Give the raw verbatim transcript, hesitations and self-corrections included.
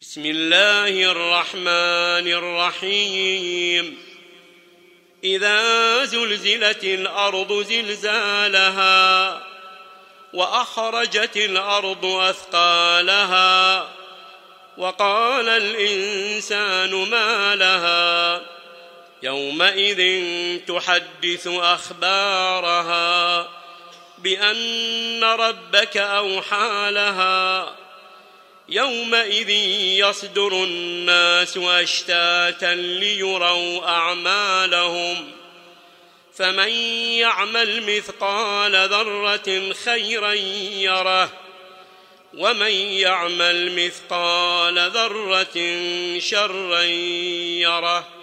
بسم الله الرحمن الرحيم إذا زلزلت الأرض زلزالها وأخرجت الأرض أثقالها وقال الإنسان ما لها يومئذ تحدث أخبارها بأن ربك أوحى لها يومئذ يصدر الناس أشتاتا ليروا أعمالهم فمن يعمل مثقال ذرة خيرا يره ومن يعمل مثقال ذرة شرا يره